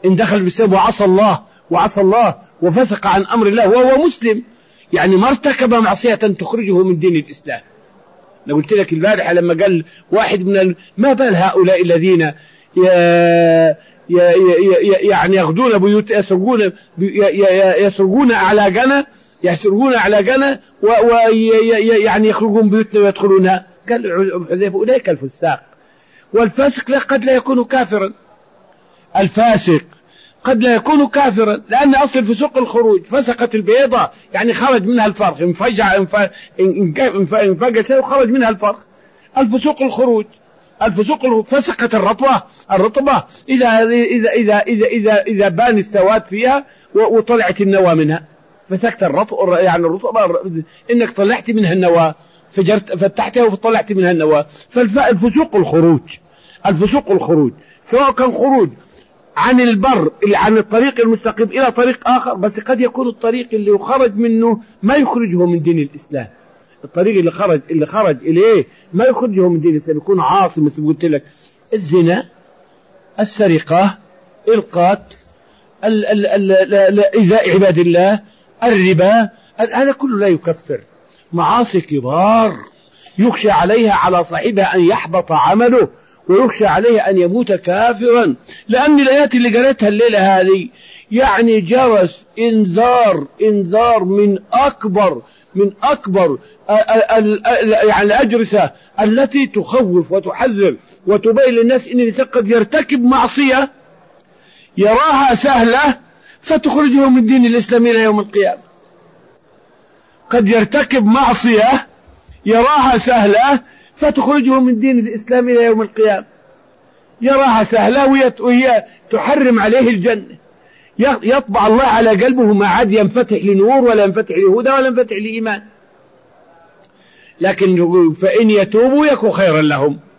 إن دخل بالسبب وعصى الله وفسق عن أمر الله وهو مسلم، يعني ما ارتكب معصية تخرجه من دين الإسلام. أنا قلت لك البارحة لما قال واحد ما بال هؤلاء الذين يعني يغدون بيوت، يسرقون أعلاقنا ويعني يخرجون بيوتنا ويدخلونها. قال حذيفة أولئك الفساق. والفاسق قد لا يكون كافرا، الفاسق قد لا يكون كافرا، لأن أصل الفسوق الخروج. فسقت البيضة يعني خرج منها الفرخ، انفجع وخرج منها الفرخ. الفسوق الخروج. فسقت الرطبة إذا بان السواد فيها وطلعت النوى منها. فسقت يعني الرطبة إنك طلعت منها النوى، فتحتها وطلعت منها النوى. فالفسوق الخروج سواء كان خروج عن البر عن الطريق المستقيم إلى طريق آخر، بس قد يكون الطريق اللي خرج منه ما يخرجه من دين الإسلام. الطريق اللي خرج إليه ما يخرجه من دين الإسلام، يكون عاصم مثل قلت لك الزنا، السرقة، القتل، إيذاء عباد الله، الربا، هذا كله لا يكفر. معاصي كبار يخشى عليها على صاحبها أن يحبط عمله، ويخشى عليه أن يموت كافرا. لأن الآيات اللي قرأتها الليلة هذه يعني جرس إنذار من أكبر يعني الأجرسة التي تخوف وتحذر وتبين للناس إن الإنسان قد يرتكب معصية يراها سهلة فتخرجه من دين الإسلام إلى يوم القيامة. قد يرتكب معصية يراها سهلة فتخرجه من دين الإسلام إلى يوم القيامة. يراها سهلة وهي تحرم عليه الجنة. يطبع الله على قلبه ما عاد ينفتح لنور ولا ينفتح لهدى ولا ينفتح لإيمان. لكن فإن يتوبوا يكون خيرا لهم.